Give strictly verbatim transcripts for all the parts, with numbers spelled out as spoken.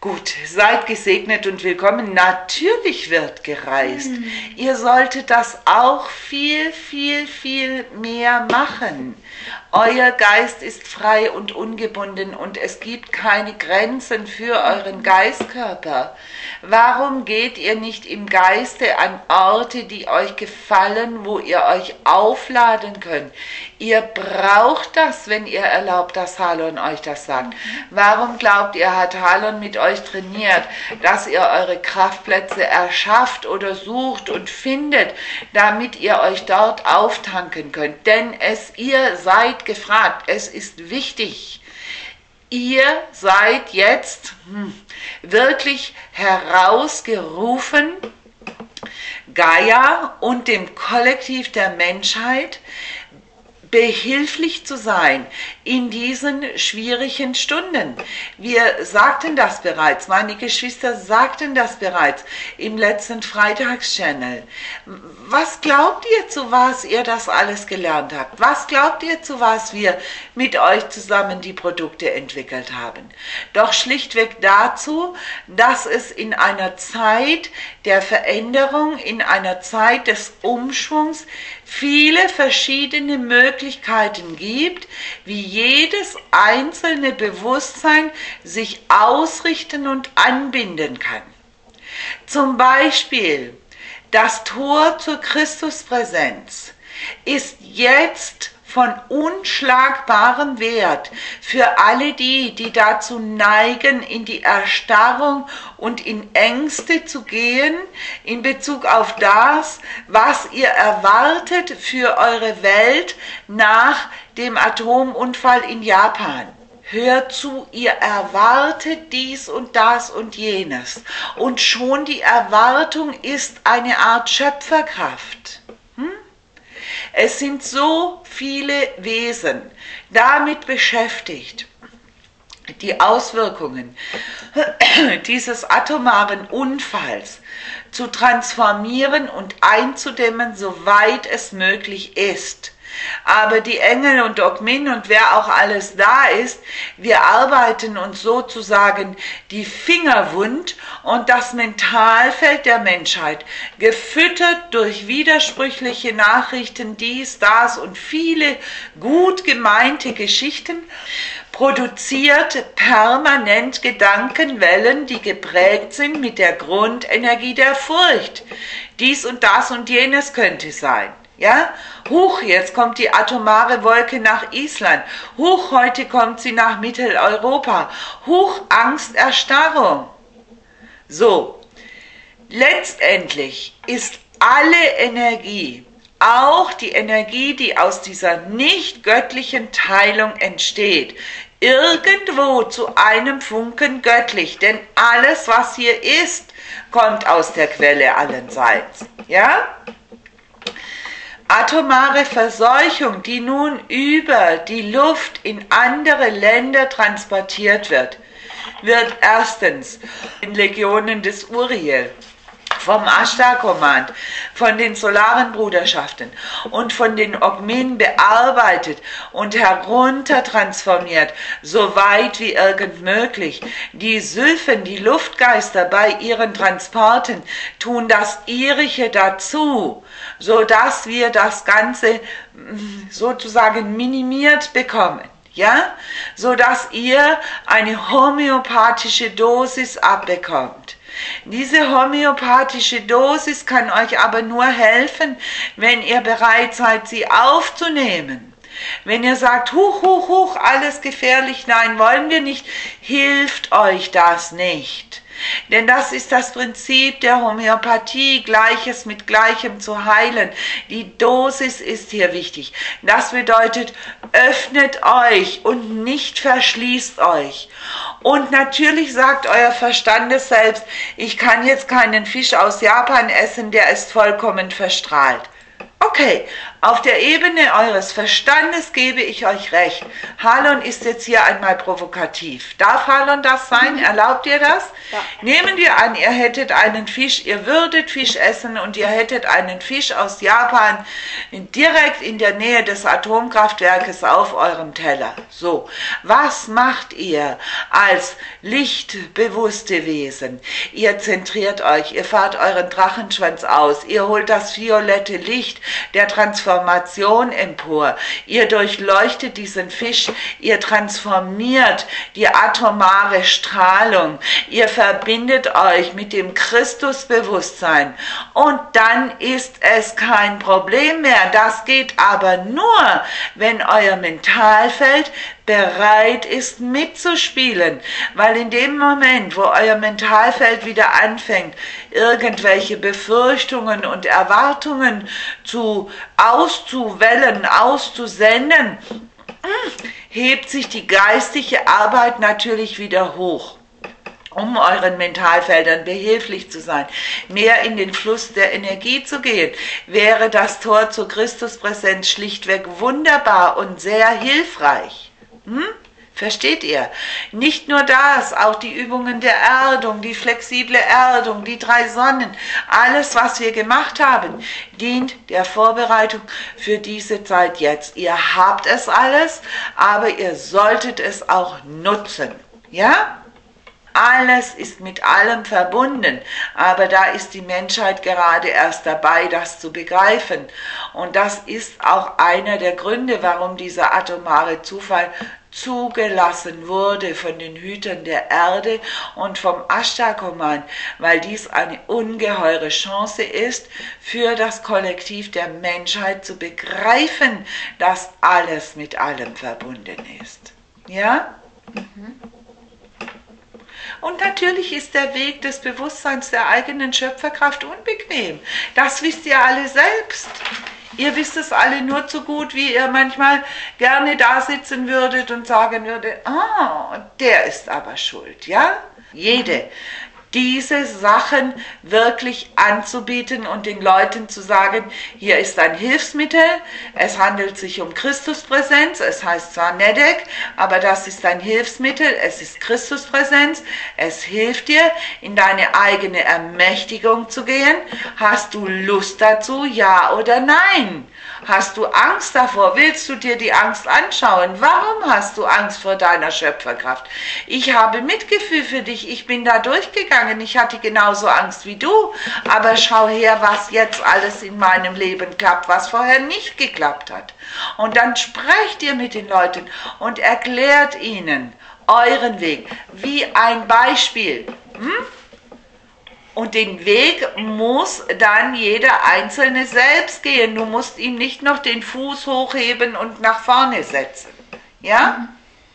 Gut, seid gesegnet und willkommen. Natürlich wird gereist. Mhm. Ihr solltet das auch viel, viel, viel mehr machen. Euer Geist ist frei und ungebunden und es gibt keine Grenzen für euren Geistkörper. Warum geht ihr nicht im Geiste an Orte, die euch gefallen, wo ihr euch aufladen könnt? Ihr braucht das, wenn ihr erlaubt, dass Halon euch das sagt. Warum glaubt ihr, hat Halon mit euch trainiert, dass ihr eure Kraftplätze erschafft oder sucht und findet, damit ihr euch dort auftanken könnt? Denn es, ihr seid gefragt, es ist wichtig. Ihr seid jetzt hm, wirklich herausgerufen, Gaia und dem Kollektiv der Menschheit behilflich zu sein in diesen schwierigen Stunden. Wir sagten das bereits, meine Geschwister sagten das bereits im letzten Freitags-Channel. Was glaubt ihr, zu was ihr das alles gelernt habt? Was glaubt ihr, zu was wir mit euch zusammen die Produkte entwickelt haben? Doch schlichtweg dazu, dass es in einer Zeit der Veränderung, in einer Zeit des Umschwungs viele verschiedene Möglichkeiten gibt, wie jedes einzelne Bewusstsein sich ausrichten und anbinden kann. Zum Beispiel das Tor zur Christuspräsenz ist jetzt von unschlagbarem Wert für alle die, die dazu neigen, in die Erstarrung und in Ängste zu gehen, in Bezug auf das, was ihr erwartet für eure Welt nach dem Atomunfall in Japan. Hört zu, ihr erwartet dies und das und jenes. Und schon die Erwartung ist eine Art Schöpferkraft. Hm? Es sind so viele Wesen damit beschäftigt, die Auswirkungen dieses atomaren Unfalls zu transformieren und einzudämmen, soweit es möglich ist. Aber die Engel und Ogmin und wer auch alles da ist, wir arbeiten uns sozusagen die Finger wund und das Mentalfeld der Menschheit, gefüttert durch widersprüchliche Nachrichten, dies, das und viele gut gemeinte Geschichten, produziert permanent Gedankenwellen, die geprägt sind mit der Grundenergie der Furcht. Dies und das und jenes könnte sein. Ja, huch, jetzt kommt die atomare Wolke nach Island. Huch, heute kommt sie nach Mitteleuropa. Huch, Angst, Erstarrung. So, letztendlich ist alle Energie, auch die Energie, die aus dieser nicht göttlichen Teilung entsteht, irgendwo zu einem Funken göttlich. Denn alles, was hier ist, kommt aus der Quelle allenseits. Ja? Atomare Verseuchung, die nun über die Luft in andere Länder transportiert wird, wird erstens in Legionen des Uriel, vom Ashtar-Kommand, von den solaren Bruderschaften und von den Ogmin bearbeitet und heruntertransformiert, so weit wie irgend möglich. Die Sylphen, die Luftgeister bei ihren Transporten, tun das Irische dazu, so dass wir das Ganze sozusagen minimiert bekommen. Ja, so dass ihr eine homöopathische Dosis abbekommt. Diese homöopathische Dosis kann euch aber nur helfen, wenn ihr bereit seid, sie aufzunehmen. Wenn ihr sagt, huch, huch, huch, alles gefährlich, nein, wollen wir nicht, hilft euch das nicht. Denn das ist das Prinzip der Homöopathie, Gleiches mit Gleichem zu heilen. Die Dosis ist hier wichtig. Das bedeutet, öffnet euch und nicht verschließt euch. Und natürlich sagt euer Verstandes selbst, ich kann jetzt keinen Fisch aus Japan essen, der ist vollkommen verstrahlt. Okay, Auf der Ebene eures Verstandes gebe ich euch recht. Halon ist jetzt hier einmal provokativ. Darf Halon das sein? Erlaubt ihr das? Ja. Nehmen wir an, ihr hättet einen Fisch, ihr würdet Fisch essen und ihr hättet einen Fisch aus Japan direkt in der Nähe des Atomkraftwerkes auf eurem Teller. So, was macht ihr als lichtbewusste Wesen? Ihr zentriert euch, ihr fahrt euren Drachenschwanz aus, ihr holt das violette Licht der Transformation Transformation empor. Ihr durchleuchtet diesen Fisch, ihr transformiert die atomare Strahlung, ihr verbindet euch mit dem Christusbewusstsein und dann ist es kein Problem mehr. Das geht aber nur, wenn euer Mentalfeld bereit ist mitzuspielen, weil in dem Moment, wo euer Mentalfeld wieder anfängt, irgendwelche Befürchtungen und Erwartungen zu auszuwellen, auszusenden, hebt sich die geistige Arbeit natürlich wieder hoch, um euren Mentalfeldern behilflich zu sein, mehr in den Fluss der Energie zu gehen, wäre das Tor zur Christuspräsenz schlichtweg wunderbar und sehr hilfreich. Hm? Versteht ihr? Nicht nur das, auch die Übungen der Erdung, die flexible Erdung, die drei Sonnen, alles, was wir gemacht haben, dient der Vorbereitung für diese Zeit jetzt. Ihr habt es alles, aber ihr solltet es auch nutzen. Ja? Alles ist mit allem verbunden, aber da ist die Menschheit gerade erst dabei, das zu begreifen. Und das ist auch einer der Gründe, warum dieser atomare Zufall zugelassen wurde von den Hütern der Erde und vom Ashtar-Command, weil dies eine ungeheure Chance ist, für das Kollektiv der Menschheit zu begreifen, dass alles mit allem verbunden ist. Ja? Mhm. Und natürlich ist der Weg des Bewusstseins der eigenen Schöpferkraft unbequem. Das wisst ihr alle selbst. Ihr wisst es alle nur zu gut, wie ihr manchmal gerne da sitzen würdet und sagen würdet, ah, oh, der ist aber schuld, ja? Jede. Diese Sachen wirklich anzubieten und den Leuten zu sagen, hier ist ein Hilfsmittel, es handelt sich um Christuspräsenz, es heißt zwar Nedek, aber das ist ein Hilfsmittel, es ist Christuspräsenz, es hilft dir, in deine eigene Ermächtigung zu gehen. Hast du Lust dazu, ja oder nein? Hast du Angst davor? Willst du dir die Angst anschauen? Warum hast du Angst vor deiner Schöpferkraft? Ich habe Mitgefühl für dich, ich bin da durchgegangen, ich hatte genauso Angst wie du, aber schau her, was jetzt alles in meinem Leben klappt, was vorher nicht geklappt hat. Und dann sprecht ihr mit den Leuten und erklärt ihnen euren Weg, wie ein Beispiel. Hm? Und den Weg muss dann jeder Einzelne selbst gehen. Du musst ihm nicht noch den Fuß hochheben und nach vorne setzen. Ja?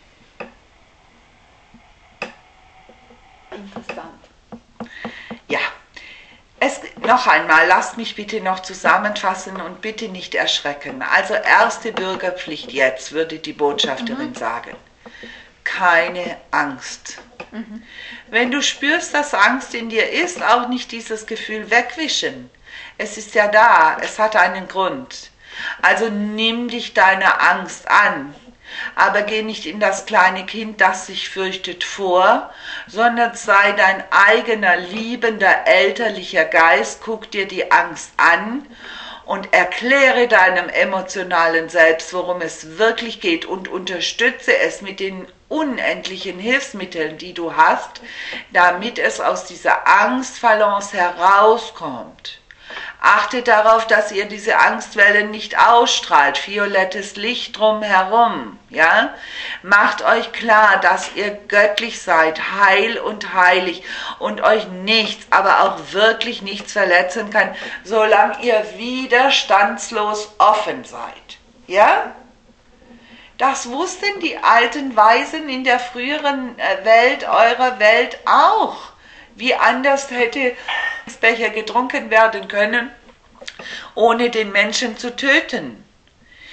Interessant. Ja. Es, noch einmal, lasst mich bitte noch zusammenfassen und bitte nicht erschrecken. Also erste Bürgerpflicht jetzt, würde die Botschafterin mhm. sagen. Keine Angst. Mhm. Wenn du spürst, dass Angst in dir ist, auch nicht dieses Gefühl wegwischen. Es ist ja da, es hat einen Grund. Also nimm dich deiner Angst an, aber geh nicht in das kleine Kind, das sich fürchtet, vor, sondern sei dein eigener, liebender, elterlicher Geist, guck dir die Angst an und erkläre deinem emotionalen Selbst, worum es wirklich geht und unterstütze es mit den unendlichen Hilfsmitteln, die du hast, damit es aus dieser Angstbalance herauskommt. Achtet darauf, dass ihr diese Angstwellen nicht ausstrahlt, violettes Licht drumherum, ja? Macht euch klar, dass ihr göttlich seid, heil und heilig und euch nichts, aber auch wirklich nichts verletzen kann, solange ihr widerstandslos offen seid, ja? Das wussten die alten Weisen in der früheren Welt, eurer Welt auch. Wie anders hätte das Becher getrunken werden können, ohne den Menschen zu töten.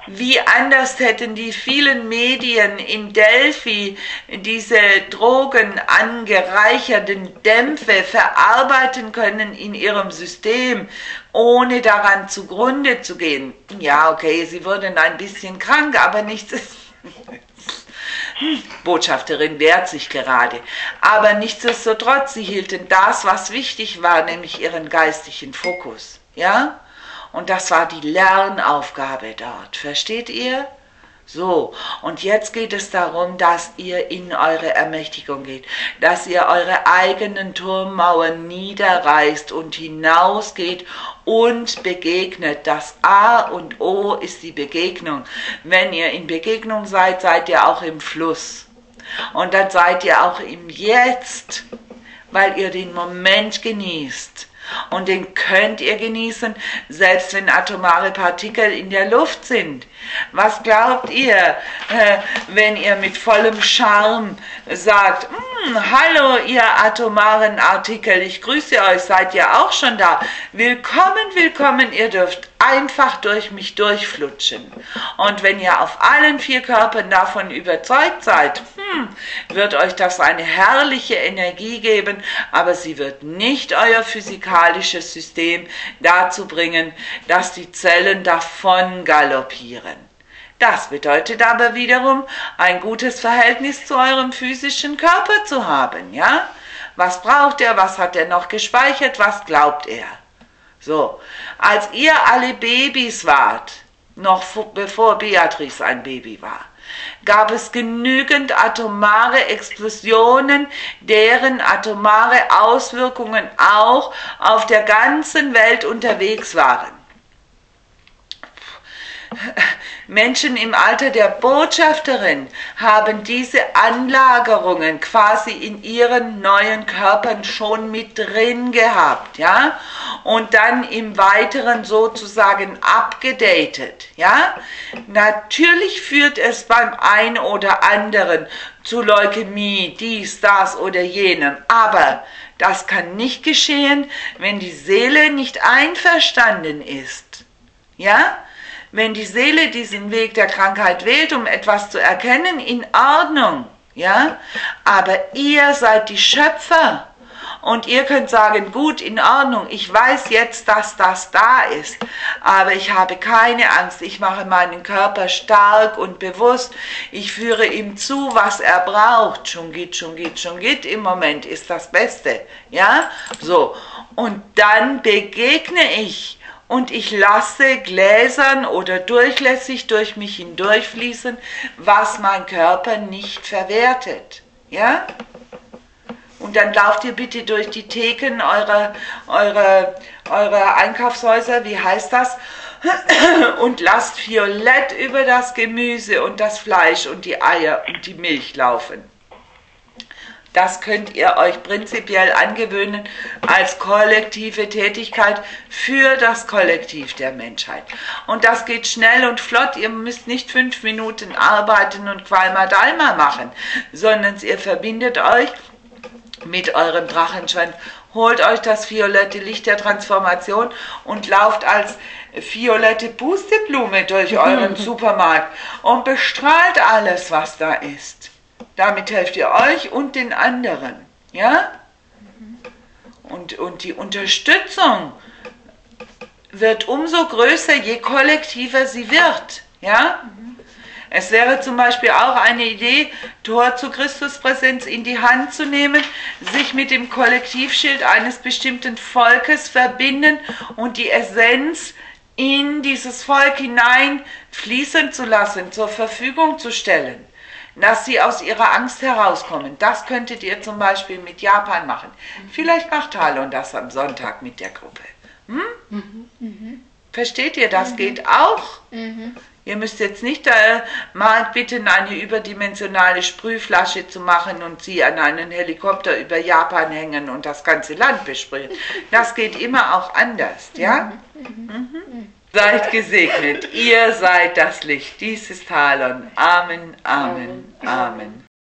Wie anders hätten die vielen Medien in Delphi diese drogenangereicherten Dämpfe verarbeiten können in ihrem System, ohne daran zugrunde zu gehen. Ja, okay, sie wurden ein bisschen krank, aber nichts ist... Botschafterin wehrt sich gerade. Aber nichtsdestotrotz, sie hielten das, was wichtig war, nämlich ihren geistigen Fokus. Ja? Und das war die Lernaufgabe dort. Versteht ihr? So, und jetzt geht es darum, dass ihr in eure Ermächtigung geht, dass ihr eure eigenen Turmmauern niederreißt und hinausgeht und begegnet. Das A und O ist die Begegnung. Wenn ihr in Begegnung seid, seid ihr auch im Fluss. Und dann seid ihr auch im Jetzt, weil ihr den Moment genießt. Und den könnt ihr genießen, selbst wenn atomare Partikel in der Luft sind. Was glaubt ihr, äh, wenn ihr mit vollem Charme sagt, hallo ihr atomaren Partikel, ich grüße euch, seid ihr auch schon da? Willkommen, willkommen, ihr dürft einfach durch mich durchflutschen. Und wenn ihr auf allen vier Körpern davon überzeugt seid, hm, wird euch das eine herrliche Energie geben, aber sie wird nicht euer physikalisches System dazu bringen, dass die Zellen davon galoppieren. Das bedeutet aber wiederum, ein gutes Verhältnis zu eurem physischen Körper zu haben, ja? Was braucht er, was hat er noch gespeichert, was glaubt er? So, als ihr alle Babys wart, noch bevor Beatrice ein Baby war, gab es genügend atomare Explosionen, deren atomare Auswirkungen auch auf der ganzen Welt unterwegs waren. Menschen im Alter der Botschafterin haben diese Anlagerungen quasi in ihren neuen Körpern schon mit drin gehabt, ja, und dann im Weiteren sozusagen abgedatet, ja. Natürlich führt es beim einen oder anderen zu Leukämie, dies, das oder jenem, aber das kann nicht geschehen, wenn die Seele nicht einverstanden ist, ja. Wenn die Seele diesen Weg der Krankheit wählt, um etwas zu erkennen, in Ordnung, ja? Aber ihr seid die Schöpfer und ihr könnt sagen, gut, in Ordnung, ich weiß jetzt, dass das da ist, aber ich habe keine Angst, ich mache meinen Körper stark und bewusst, ich führe ihm zu, was er braucht, Chungit, Chungit, Chungit, im Moment ist das Beste, ja? So, und dann begegne ich, und ich lasse gläsern oder durchlässig durch mich hindurchfließen, was mein Körper nicht verwertet. Ja? Und dann lauft ihr bitte durch die Theken eurer, eurer, eurer Einkaufshäuser, wie heißt das? Und lasst violett über das Gemüse und das Fleisch und die Eier und die Milch laufen. Das könnt ihr euch prinzipiell angewöhnen als kollektive Tätigkeit für das Kollektiv der Menschheit. Und das geht schnell und flott. Ihr müsst nicht fünf Minuten arbeiten und Qualma Dalma machen, sondern ihr verbindet euch mit eurem Drachenschwanz, holt euch das violette Licht der Transformation und lauft als violette Pusteblume durch euren Supermarkt und bestrahlt alles, was da ist. Damit helft ihr euch und den anderen, ja? Und, und die Unterstützung wird umso größer, je kollektiver sie wird, ja? Es wäre zum Beispiel auch eine Idee, Tor zu Christuspräsenz in die Hand zu nehmen, sich mit dem Kollektivschild eines bestimmten Volkes verbinden und die Essenz in dieses Volk hinein fließen zu lassen, zur Verfügung zu stellen, dass sie aus ihrer Angst herauskommen. Das könntet ihr zum Beispiel mit Japan machen. Vielleicht macht Talon das am Sonntag mit der Gruppe. Hm? Mhm. Mhm. Versteht ihr, das mhm. geht auch? Mhm. Ihr müsst jetzt nicht äh, mal bitten, eine überdimensionale Sprühflasche zu machen und sie an einen Helikopter über Japan hängen und das ganze Land besprühen. Das geht immer auch anders, ja? Mhm. Mhm. Seid gesegnet, ihr seid das Licht, dies ist Talon. Amen, Amen, Amen.